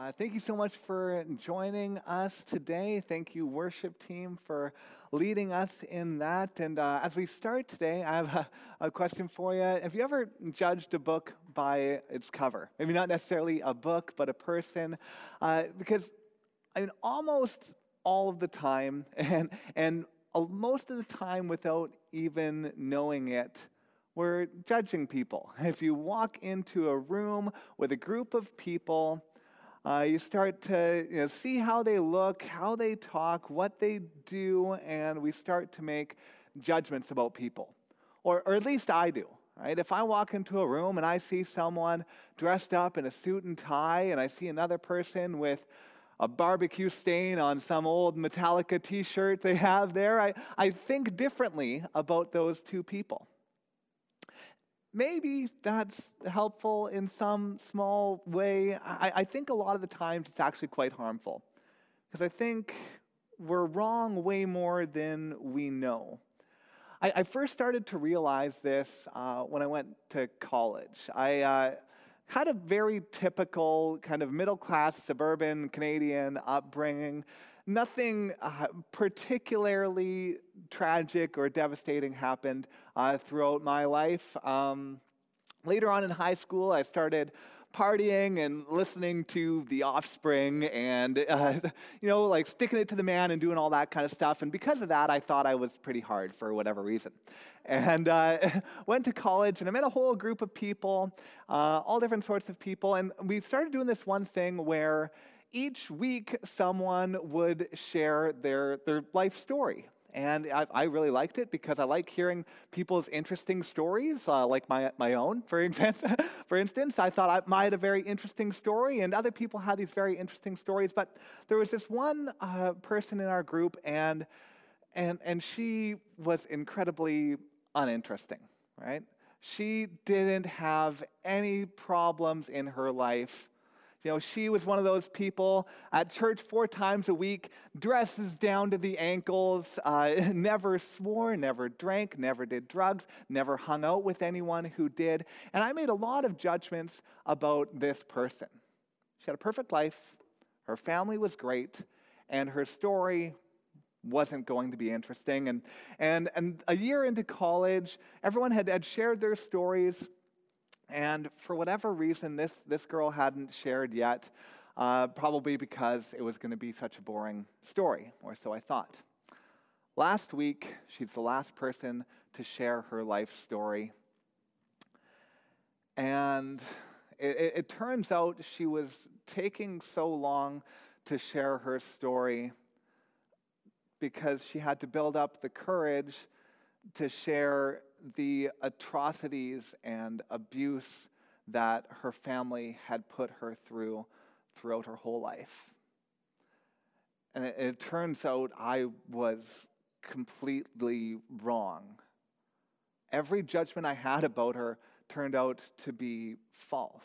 Thank you so much for joining us today. Thank you, worship team, for leading us in that. And as we start today, I have a question for you. Have you ever judged a book by its cover? Maybe not necessarily a book, but a person. Because almost all of the time, and most of the time without even knowing it, we're judging people. If you walk into a room with a group of people, you start to see how they look, how they talk, what they do, and we start to make judgments about people. Or at least I do, right? If I walk into a room and I see someone dressed up in a suit and tie, and I see another person with a barbecue stain on some old Metallica t-shirt they have there, I think differently about those two people. Maybe that's helpful in some small way. I think a lot of the times it's actually quite harmful, because I think we're wrong way more than we know. I first started to realize this when I went to college. I had a very typical kind of middle-class suburban Canadian upbringing. Nothing particularly tragic or devastating happened throughout my life. Later on in high school, I started partying and listening to The Offspring and, like sticking it to the man and doing all that kind of stuff. And because of that, I thought I was pretty hard for whatever reason. And went to college, and I met a whole group of people, all different sorts of people. And we started doing this one thing where each week, someone would share their life story. And I really liked it because I like hearing people's interesting stories, like my own, for instance. I thought I had a very interesting story, and other people had these very interesting stories. But there was this one person in our group, and she was incredibly uninteresting, right? She didn't have any problems in her life. She was one of those people at church 4 times a week, dresses down to the ankles, never swore, never drank, never did drugs, never hung out with anyone who did. And I made a lot of judgments about this person. She had a perfect life, her family was great, and her story wasn't going to be interesting. And a year into college, everyone had shared their stories. And for whatever reason, this girl hadn't shared yet, probably because it was going to be such a boring story, or so I thought. Last week, she's the last person to share her life story. And it turns out she was taking so long to share her story because she had to build up the courage to share the atrocities and abuse that her family had put her through throughout her whole life. And it turns out I was completely wrong. Every judgment I had about her turned out to be false.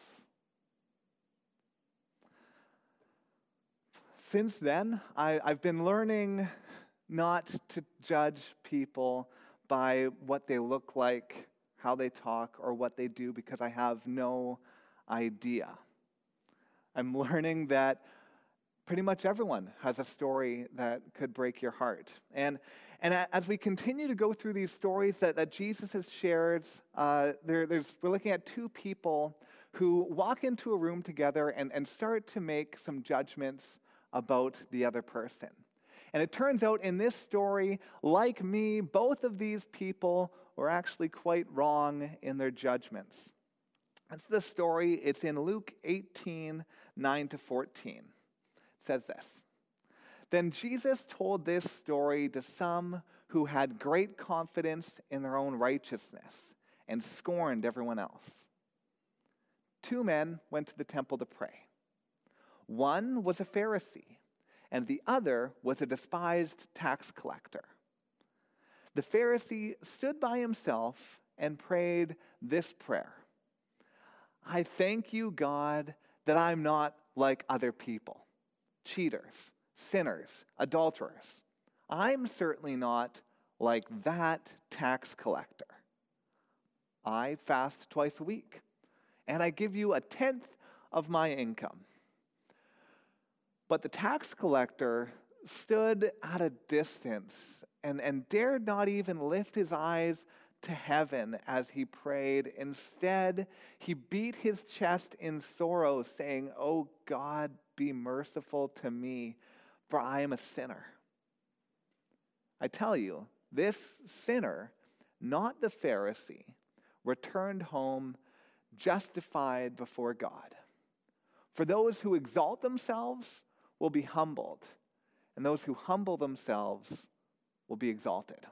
Since then, I've been learning not to judge people by what they look like, how they talk, or what they do, because I have no idea. I'm learning that pretty much everyone has a story that could break your heart. And as we continue to go through these stories that Jesus has shared, we're looking at 2 people who walk into a room together and start to make some judgments about the other person. And it turns out in this story, like me, both of these people were actually quite wrong in their judgments. That's the story. It's in Luke 18, 9-14. It says this: Then Jesus told this story to some who had great confidence in their own righteousness and scorned everyone else. 2 men went to the temple to pray. One was a Pharisee, and the other was a despised tax collector. The Pharisee stood by himself and prayed this prayer: I thank you, God, that I'm not like other people, cheaters, sinners, adulterers. I'm certainly not like that tax collector. I fast twice a week, and I give you 1/10 of my income. But the tax collector stood at a distance and dared not even lift his eyes to heaven as he prayed. Instead, he beat his chest in sorrow, saying, "Oh God, be merciful to me, for I am a sinner." I tell you, this sinner, not the Pharisee, returned home justified before God. For those who exalt themselves will be humbled, and those who humble themselves will be exalted.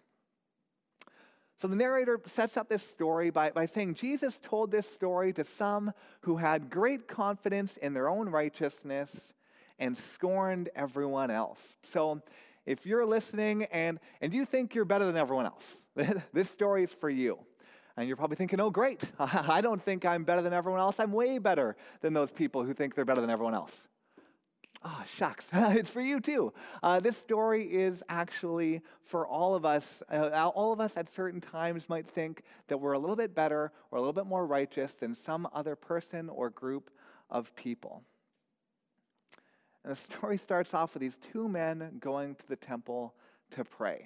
So the narrator sets up this story by saying Jesus told this story to some who had great confidence in their own righteousness and scorned everyone else. So if you're listening and you think you're better than everyone else, this story is for you. And you're probably thinking, oh, great. I don't think I'm better than everyone else. I'm way better than those people who think they're better than everyone else. Oh, shucks. It's for you too. This story is actually for all of us. All of us at certain times might think that we're a little bit better or a little bit more righteous than some other person or group of people. And the story starts off with these two men going to the temple to pray.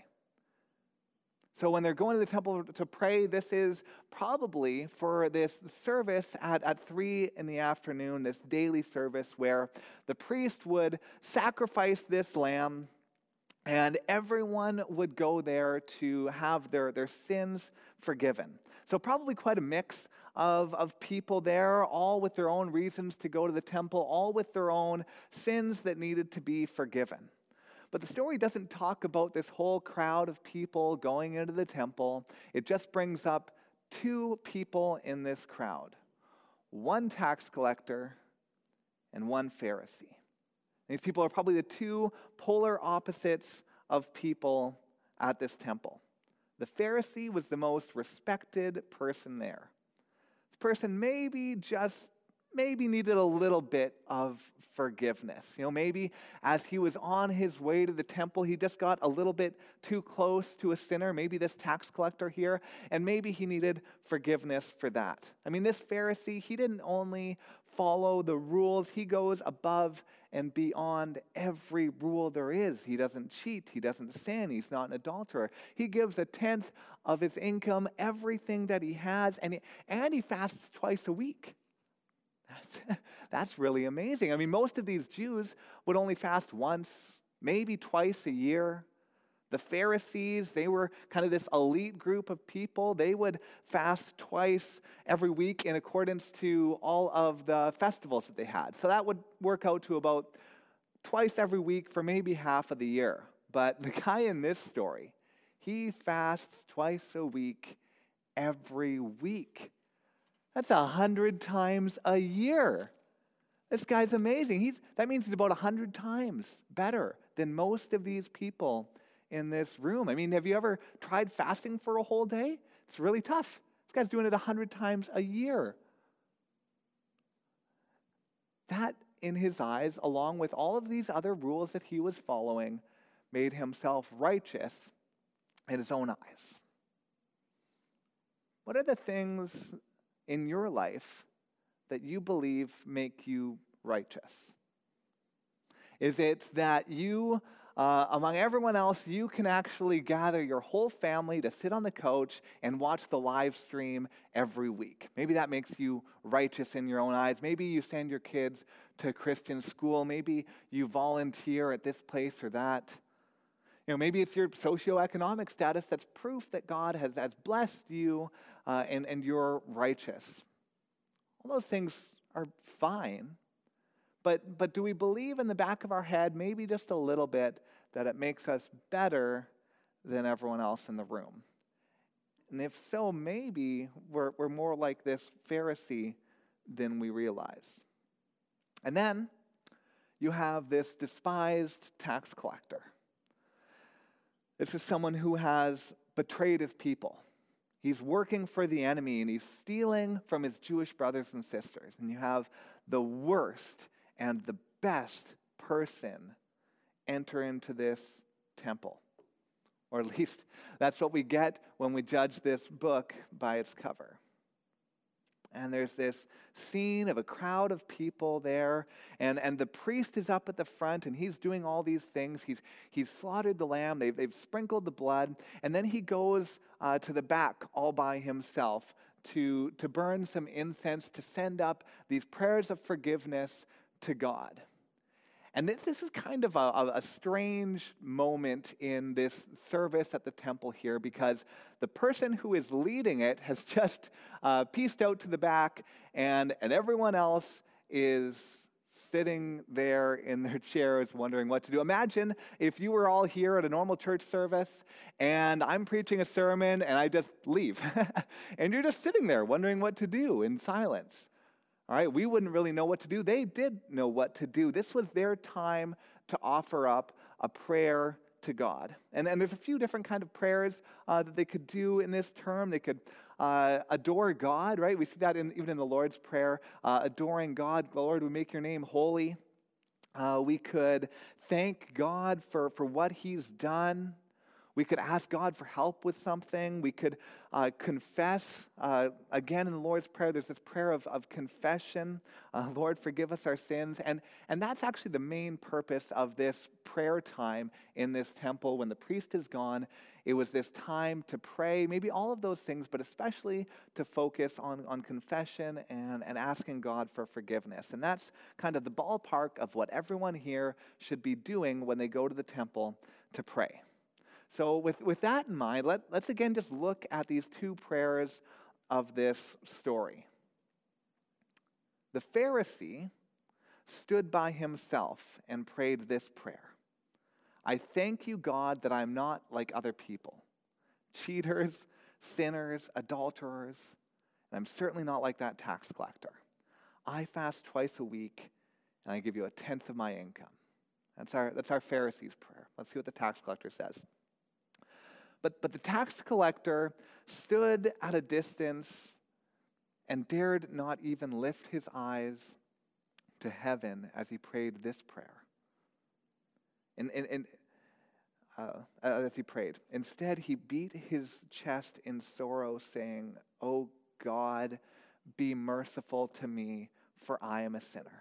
So when they're going to the temple to pray, this is probably for this service at 3 in the afternoon, this daily service where the priest would sacrifice this lamb and everyone would go there to have their sins forgiven. So probably quite a mix of people there, all with their own reasons to go to the temple, all with their own sins that needed to be forgiven. But the story doesn't talk about this whole crowd of people going into the temple. It just brings up two people in this crowd, one tax collector and one Pharisee. These people are probably the two polar opposites of people at this temple. The Pharisee was the most respected person there. This person maybe needed a little bit of forgiveness. Maybe as he was on his way to the temple, he just got a little bit too close to a sinner, maybe this tax collector here, and maybe he needed forgiveness for that. I mean, this Pharisee, he didn't only follow the rules, he goes above and beyond every rule there is. He doesn't cheat, he doesn't sin, he's not an adulterer. He gives 1/10 of his income, everything that he has, and he fasts twice a week. That's really amazing. I mean, most of these Jews would only fast once, maybe twice a year. The Pharisees, they were kind of this elite group of people. They would fast twice every week in accordance to all of the festivals that they had. So that would work out to about twice every week for maybe half of the year. But the guy in this story, he fasts twice a week every week. That's 100 times a year. This guy's amazing. That means he's about 100 times better than most of these people in this room. I mean, have you ever tried fasting for a whole day? It's really tough. This guy's doing it 100 times a year. That, in his eyes, along with all of these other rules that he was following, made himself righteous in his own eyes. What are the things in your life that you believe make you righteous? Is it that you, among everyone else, you can actually gather your whole family to sit on the couch and watch the live stream every week? Maybe that makes you righteous in your own eyes. Maybe you send your kids to Christian school. Maybe you volunteer at this place or that. Maybe it's your socioeconomic status that's proof that God has blessed you and you're righteous. All those things are fine, but do we believe in the back of our head, maybe just a little bit, that it makes us better than everyone else in the room? And if so, maybe we're more like this Pharisee than we realize. And then you have this despised tax collector. This is someone who has betrayed his people. He's working for the enemy and he's stealing from his Jewish brothers and sisters. And you have the worst and the best person enter into this temple. Or at least that's what we get when we judge this book by its cover. And there's this scene of a crowd of people there, and the priest is up at the front, and he's doing all these things. He's slaughtered the lamb, they've sprinkled the blood, and then he goes to the back all by himself to burn some incense, to send up these prayers of forgiveness to God. And this is kind of a strange moment in this service at the temple here, because the person who is leading it has just pieced out to the back, and everyone else is sitting there in their chairs wondering what to do. Imagine if you were all here at a normal church service, and I'm preaching a sermon, and I just leave. And you're just sitting there wondering what to do in silence. All right, we wouldn't really know what to do. They did know what to do. This was their time to offer up a prayer to God. And there's a few different kind of prayers that they could do in this term. They could adore God, right? We see that even in the Lord's Prayer, adoring God. Lord, we make your name holy. We could thank God for what he's done. We could ask God for help with something. We could confess. Again, in the Lord's Prayer, there's this prayer of confession. Lord, forgive us our sins. And that's actually the main purpose of this prayer time in this temple. When the priest is gone, it was this time to pray, maybe all of those things, but especially to focus on confession and asking God for forgiveness. And that's kind of the ballpark of what everyone here should be doing when they go to the temple to pray. So with that in mind, let's again just look at these two prayers of this story. The Pharisee stood by himself and prayed this prayer. I thank you, God, that I'm not like other people, cheaters, sinners, adulterers, and I'm certainly not like that tax collector. I fast twice a week, and I give you 1/10 of my income. That's our Pharisee's prayer. Let's see what the tax collector says. But the tax collector stood at a distance and dared not even lift his eyes to heaven as he prayed this prayer. As he prayed. Instead, he beat his chest in sorrow, saying, "Oh God, be merciful to me, for I am a sinner."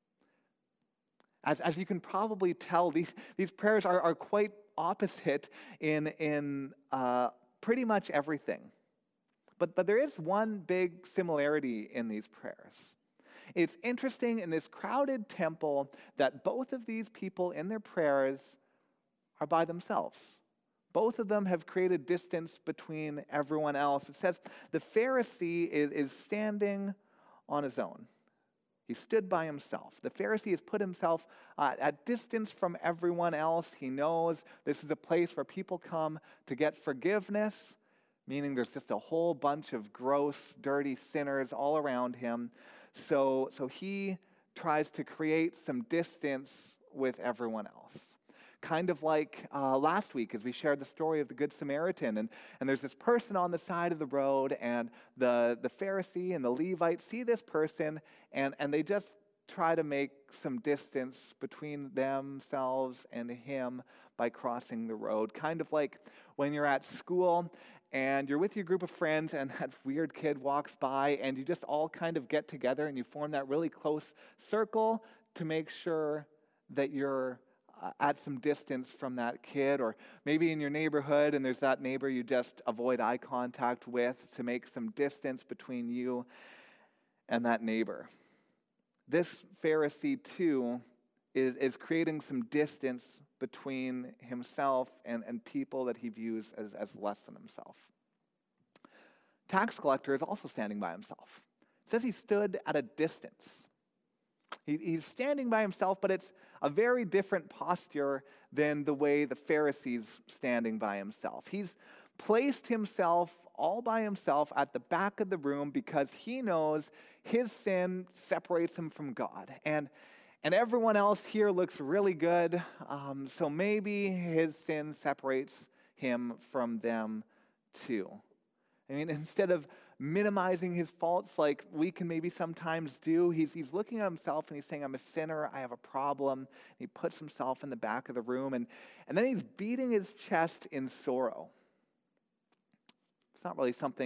As you can probably tell, these prayers are quite opposite in pretty much everything. But there is one big similarity in these prayers. It's interesting in this crowded temple that both of these people in their prayers are by themselves. Both of them have created distance between everyone else. It says the Pharisee is standing on his own. He stood by himself. The Pharisee has put himself at distance from everyone else. He knows this is a place where people come to get forgiveness, meaning there's just a whole bunch of gross, dirty sinners all around him. So he tries to create some distance with everyone else. Kind of like last week as we shared the story of the Good Samaritan. And there's this person on the side of the road, and the Pharisee and the Levite see this person, and they just try to make some distance between themselves and him by crossing the road. Kind of like when you're at school and you're with your group of friends and that weird kid walks by, and you just all kind of get together and you form that really close circle to make sure that you're at some distance from that kid. Or maybe in your neighborhood and there's that neighbor you just avoid eye contact with to make some distance between you and that neighbor. This Pharisee too is creating some distance between himself and people that he views as less than himself. Tax collector is also standing by himself. It says he stood at a distance. He's standing by himself, but it's a very different posture than the way the Pharisee's standing by himself. He's placed himself all by himself at the back of the room because he knows his sin separates him from God. And everyone else here looks really good, so maybe his sin separates him from them too. I mean, instead of minimizing his faults like we can maybe sometimes do, he's looking at himself and he's saying, I'm a sinner, I have a problem. And he puts himself in the back of the room, and then he's beating his chest in sorrow. It's not really something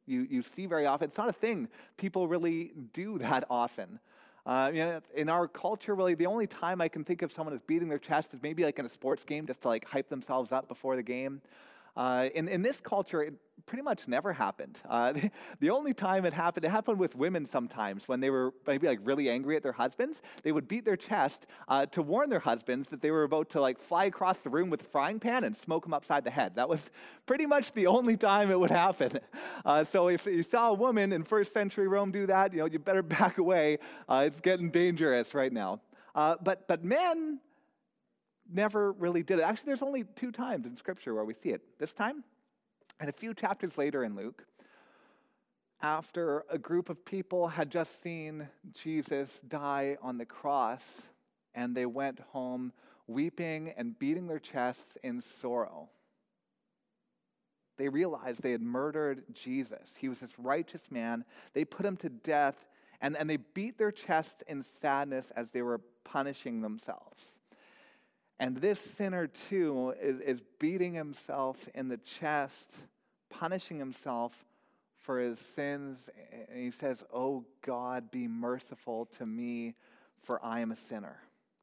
you see very often. It's not a thing people really do that often. In our culture, really, the only time I can think of someone is beating their chest is maybe like in a sports game, just to like hype themselves up before the game. In this culture, it pretty much never happened. The only time it happened with women sometimes when they were maybe like really angry at their husbands. They would beat their chest to warn their husbands that they were about to like fly across the room with a frying pan and smoke them upside the head. That was pretty much the only time it would happen. So if you saw a woman in first century Rome do that, you better back away. It's getting dangerous right now. But men never really did it. Actually, there's only 2 times in Scripture where we see it. This time, and a few chapters later in Luke, after a group of people had just seen Jesus die on the cross, and they went home weeping and beating their chests in sorrow. They realized they had murdered Jesus. He was this righteous man. They put him to death, and they beat their chests in sadness as they were punishing themselves. And this sinner, too, is beating himself in the chest, punishing himself for his sins. And he says, "Oh God, be merciful to me, for I am a sinner."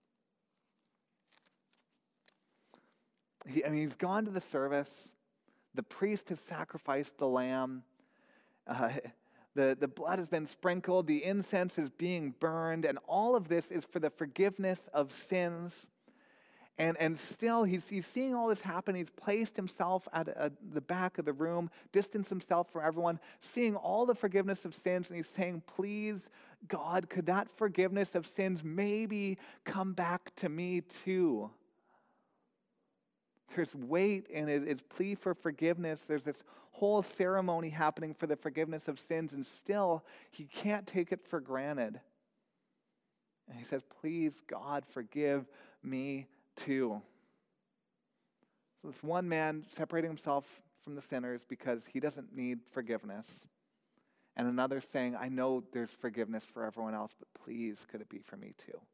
He's gone to the service. The priest has sacrificed the lamb. The blood has been sprinkled. The incense is being burned. And all of this is for the forgiveness of sins. And still, he's seeing all this happen. He's placed himself at the back of the room, distanced himself from everyone, seeing all the forgiveness of sins, and he's saying, "Please, God, could that forgiveness of sins maybe come back to me too?" There's weight in his plea for forgiveness. There's this whole ceremony happening for the forgiveness of sins, and still, he can't take it for granted. And he says, "Please, God, forgive me too." So this one man separating himself from the sinners because he doesn't need forgiveness. And another saying, "I know there's forgiveness for everyone else, but please, could it be for me too?"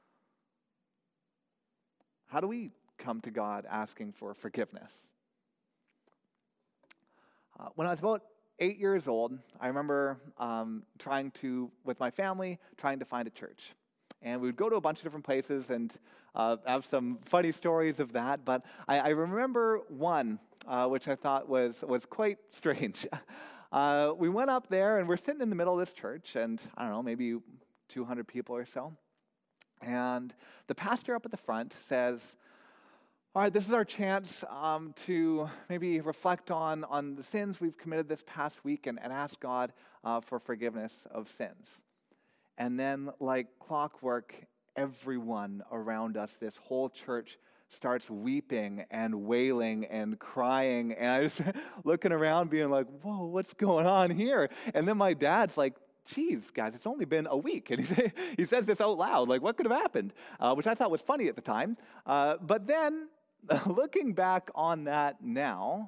How do we come to God asking for forgiveness? When I was about 8 years old, I remember with my family, trying to find a church. And we would go to a bunch of different places and have some funny stories of that. But I remember one, which I thought was quite strange. We went up there, and we're sitting in the middle of this church, and I don't know, maybe 200 people or so. And the pastor up at the front says, "All right, this is our chance to maybe reflect on the sins we've committed this past week and ask God for forgiveness of sins." And then, like clockwork, everyone around us, this whole church, starts weeping and wailing and crying. And I just looking around being like, "Whoa, what's going on here?" And then my dad's like, "Geez, guys, it's only been a week." And he says this out loud, like, what could have happened? Which I thought was funny at the time. But then, looking back on that now,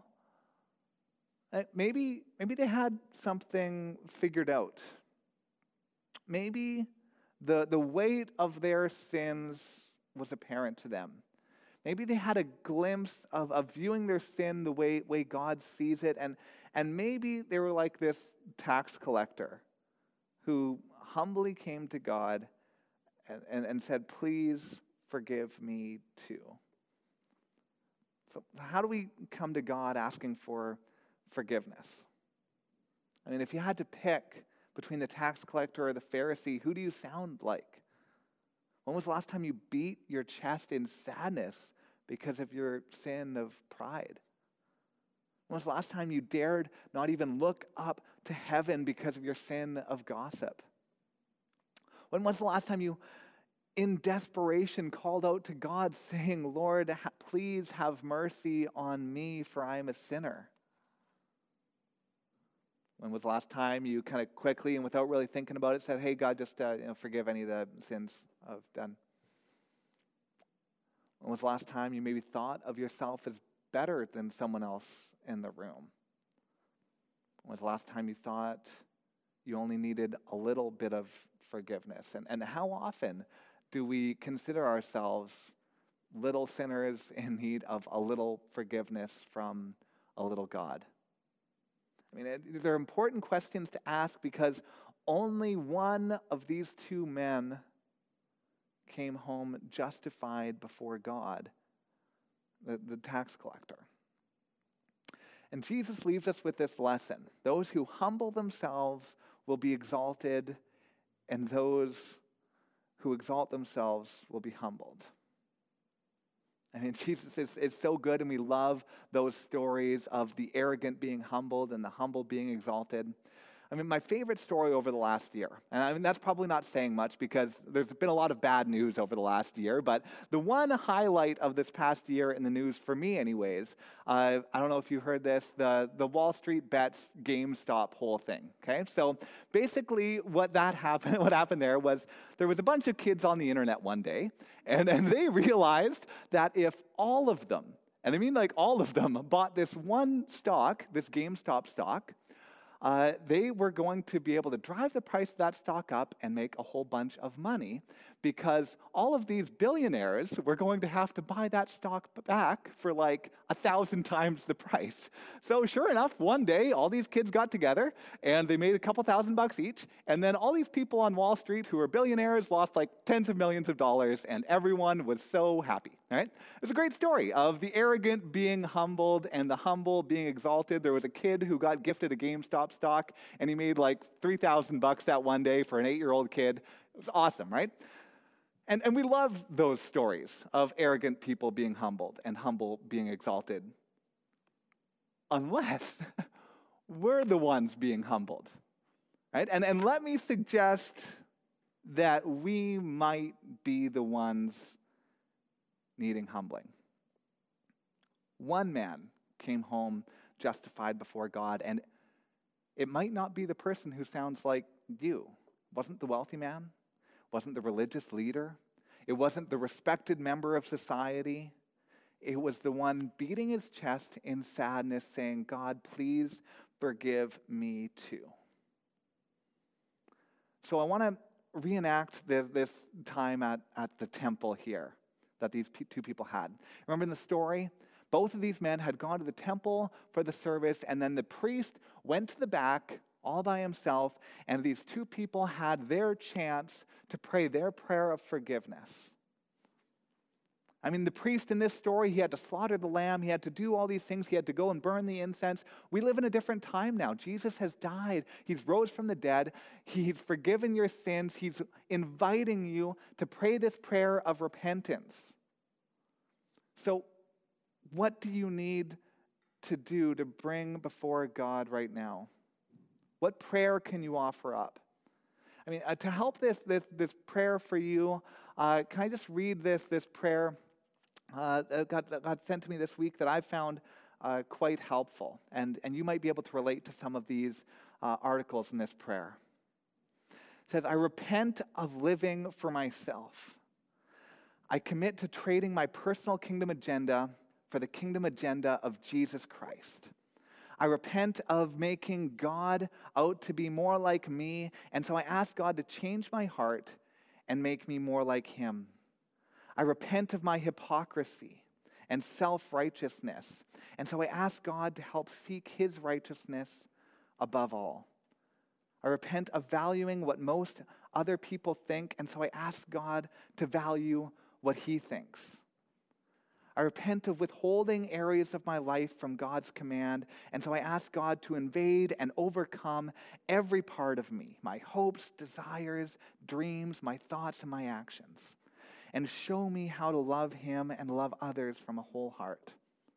maybe they had something figured out. Maybe the weight of their sins was apparent to them. Maybe they had a glimpse of viewing their sin the way God sees it, and maybe they were like this tax collector who humbly came to God and said, "Please forgive me too." So how do we come to God asking for forgiveness? I mean, if you had to pick between the tax collector or the Pharisee, who do you sound like? When was the last time you beat your chest in sadness because of your sin of pride? When was the last time you dared not even look up to heaven because of your sin of gossip? When was the last time you, in desperation, called out to God saying, "Lord, please have mercy on me, for I am a sinner"? When was the last time you kind of quickly and without really thinking about it said, "Hey, God, just forgive any of the sins I've done"? When was the last time you maybe thought of yourself as better than someone else in the room? When was the last time you thought you only needed a little bit of forgiveness? And how often do we consider ourselves little sinners in need of a little forgiveness from a little God? I mean, they're important questions to ask because only one of these two men came home justified before God, the tax collector. And Jesus leaves us with this lesson. Those who humble themselves will be exalted, and those who exalt themselves will be humbled. I mean, Jesus is so good, and we love those stories of the arrogant being humbled and the humble being exalted. I mean, my favorite story over the last year, and I mean, that's probably not saying much because there's been a lot of bad news over the last year, but the one highlight of this past year in the news, for me anyways, I don't know if you heard this, the Wall Street Bets GameStop whole thing, okay? So basically what happened there was a bunch of kids on the internet one day, and they realized that if all of them, and I mean like all of them, bought this one stock, this GameStop stock, they were going to be able to drive the price of that stock up and make a whole bunch of money because all of these billionaires were going to have to buy that stock back for like 1,000 times the price. So sure enough, one day, all these kids got together and they made a couple $1,000 each, and then all these people on Wall Street who were billionaires lost like tens of millions of dollars, and everyone was so happy, right? It was a great story of the arrogant being humbled and the humble being exalted. There was a kid who got gifted a GameStop stock, and he made like $3,000 that one day for an 8-year-old kid. It was awesome, right? And we love those stories of arrogant people being humbled and humble being exalted. Unless we're the ones being humbled, right? And let me suggest that we might be the ones needing humbling. One man came home justified before God, and it might not be the person who sounds like you. Wasn't the wealthy man? Wasn't the religious leader? It wasn't the respected member of society. It was the one beating his chest in sadness saying, God, please forgive me too. So I want to reenact this time at the temple here that these two people had. Remember in the story? Both of these men had gone to the temple for the service, and then the priest went to the back all by himself, and these two people had their chance to pray their prayer of forgiveness. I mean, the priest in this story, he had to slaughter the lamb, he had to do all these things, he had to go and burn the incense. We live in a different time now. Jesus has died, he's rose from the dead, he's forgiven your sins, he's inviting you to pray this prayer of repentance. So, what do you need to do to bring before God right now? What prayer can you offer up? I mean, to help this prayer for you, can I just read this prayer that God sent to me this week that I found quite helpful, and you might be able to relate to some of these articles in this prayer. It says, I repent of living for myself. I commit to trading my personal kingdom agenda for the kingdom agenda of Jesus Christ. I repent of making God out to be more like me, and so I ask God to change my heart and make me more like him. I repent of my hypocrisy and self-righteousness, and so I ask God to help seek his righteousness above all. I repent of valuing what most other people think, and so I ask God to value what he thinks. I repent of withholding areas of my life from God's command, and so I ask God to invade and overcome every part of me, my hopes, desires, dreams, my thoughts, and my actions, and show me how to love him and love others from a whole heart.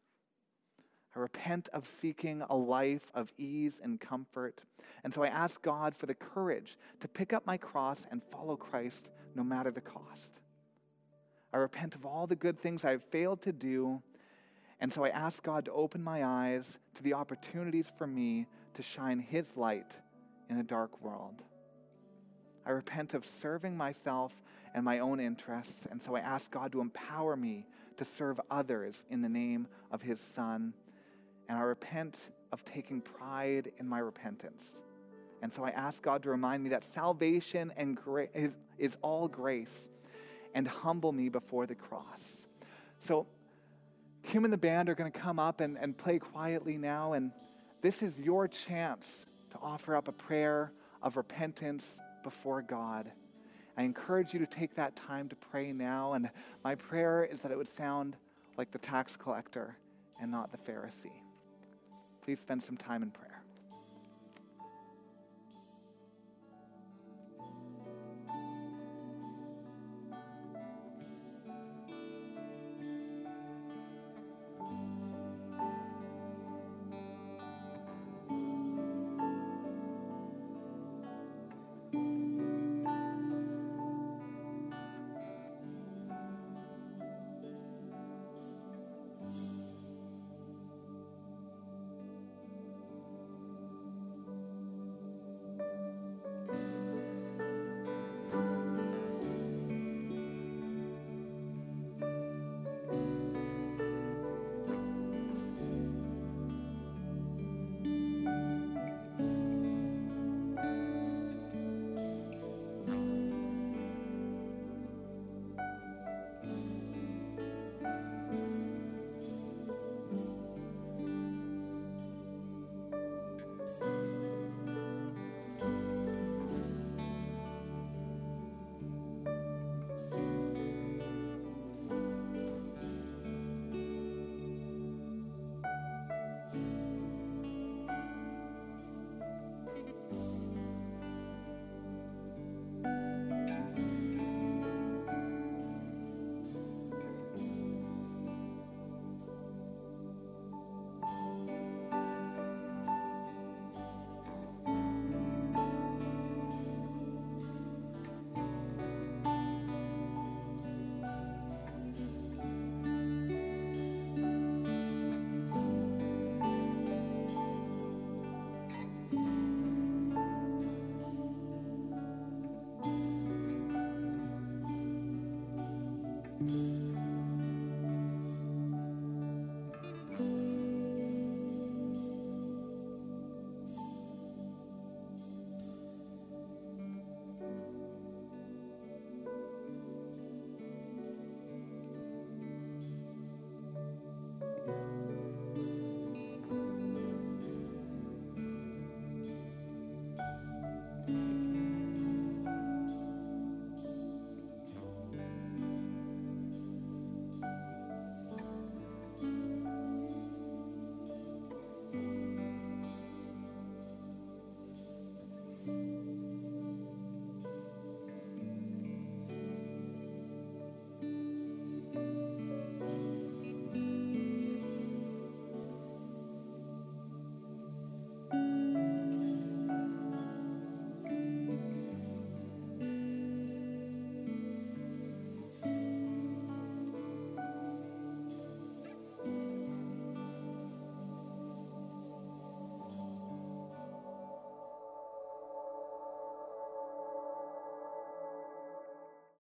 I repent of seeking a life of ease and comfort, and so I ask God for the courage to pick up my cross and follow Christ no matter the cost. I repent of all the good things I've failed to do, and so I ask God to open my eyes to the opportunities for me to shine his light in a dark world. I repent of serving myself and my own interests, and so I ask God to empower me to serve others in the name of his Son. And I repent of taking pride in my repentance. And so I ask God to remind me that salvation and is all grace, and humble me before the cross. So Tim and the band are going to come up and play quietly now, and this is your chance to offer up a prayer of repentance before God. I encourage you to take that time to pray now, and my prayer is that it would sound like the tax collector and not the Pharisee. Please spend some time in prayer.